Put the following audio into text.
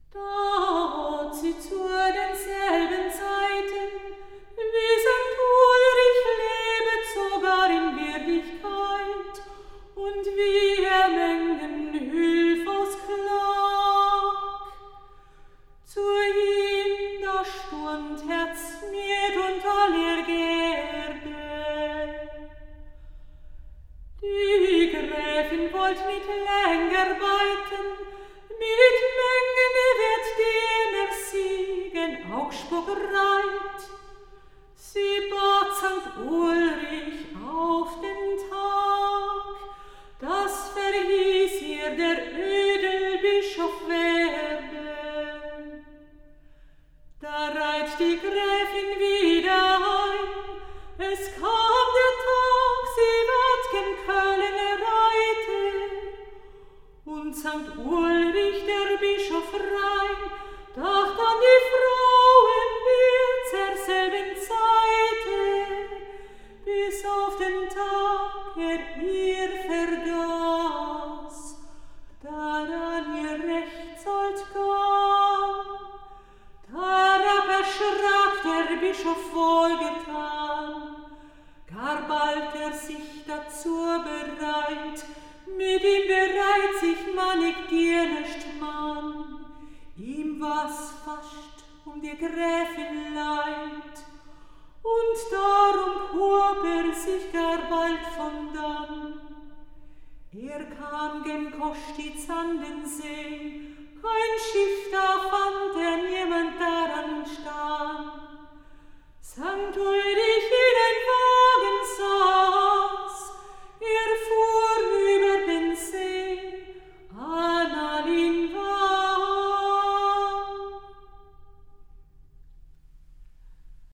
Da hat sie zu denselben Zeiten, wie St. Ulrich lebet, sogar in Wirklichkeit, und wie er Mengen Hülf aus Klag. Zu ihm da stund Herz miet und aller Gerde. Die Gräfin wollt nicht länger beiten, mit Mengen wird jener Siegen Augsburg reit. Sie bat St. Ulrich auf den Tag, das verhieß ihr der Edelbischof werden. Da reit die Gräfin wieder ein, es kam der Tag, sie ward gen Köln reiten, und St. Ulrich, der Bischof rein, dacht an die Frauen der selben Zeiten, bis auf den Tag ihr vergaß, daran ihr Recht sollt gang. Darab erschrak der Bischof wohlgetan, gar bald sich dazu bereit, mit ihm bereit sich mannig dienest Mann, ihm was fascht die Gräfin leid, und darum hob sich gar bald von dann. Kam gen Kostitz an den See,